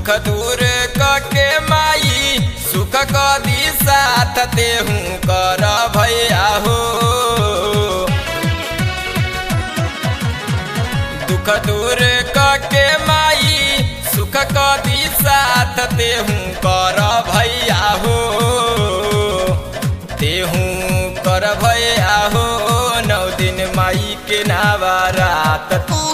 दुख दूर के माई सुख कदी साथ तेहू कर भैया हो। दुख दूर के माई सुख कदी साथ तेहू कर भैया हो। तेहू कर भैया हो 9 दिन माई के नवरात।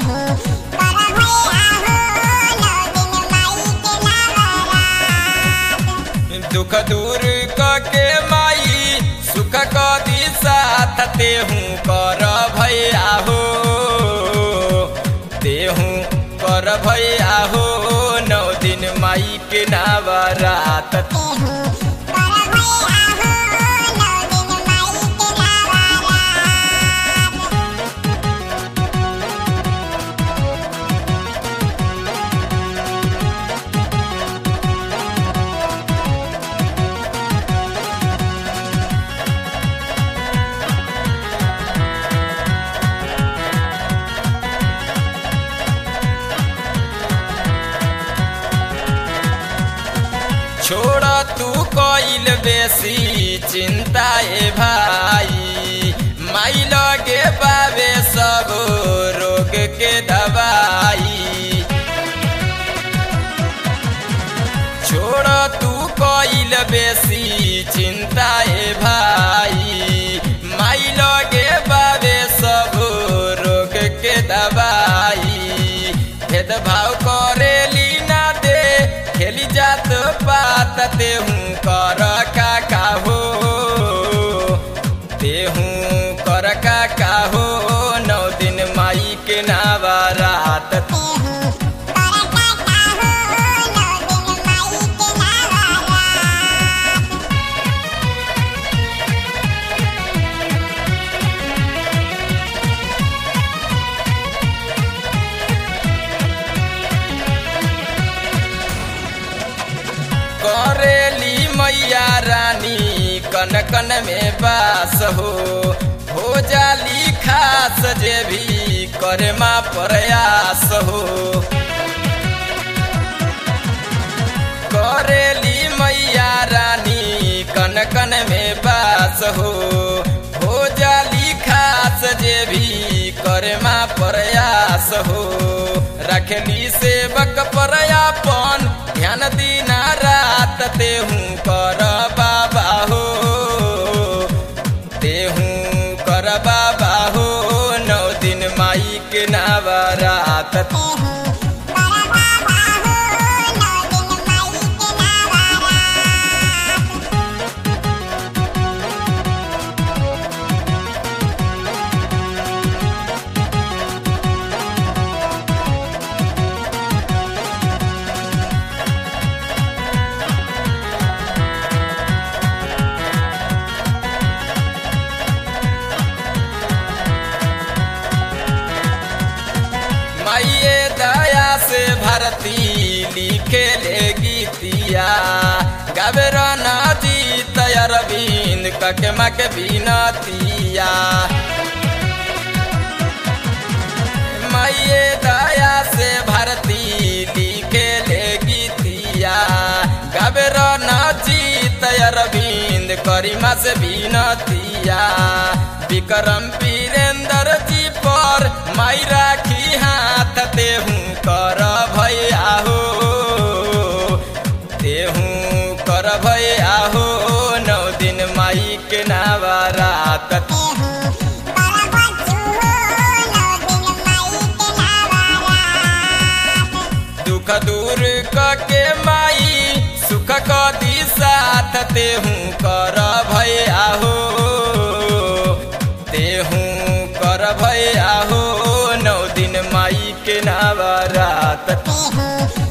दुख दूर के माई सुख कदी साथ तेहू कर भैया हो। तेहू कर भैया हो 9 दिन माई के नवरात। छोड़ तू कोइल बेसी चिंता ए भाई, माई लगे पावे सब रोग के दवाई। छोड़ तू कोइल बेसी चिंता ए भाई, माई लगे पावे सब रोग के दवाई। भेदभाव करेली ना दे खेली जात पात तेहू कर काका हो। तेहू कर काका हो 9 दिन माई के नवरात। करेली मैया रानी कन कन में बास हो जाली खास जे भी करे माँ प्रयास हो। करेली मैया रानी कन कन में बास हो जाली खास जे भी करे माँ प्रयास हो। रखली सेवक पर अपन ध्यान दीना रात तेहू कर बाबा हो। तेहू कर बाबा हो 9 दिन माई के नवरात। माइये दया से भारती लिखे ले गीतिया, गावे राना जीत अरविंद कके मक बिनतिया। माइये दया से भारती लिखे ले गीतिया, गावे राना जीत अरविंद करीमा से बिनतिया। विक्रम वीरेंद्र जी पर माई राखी हाथ तेहू कर भैया हो। तेहू कर भैया हो 9 दिन माई के नवरात। दुख दूर के माई सुख कदी साथ तेहू कर भैया हो। तेहू कर भैया हो 9 दिन माई के नवरात।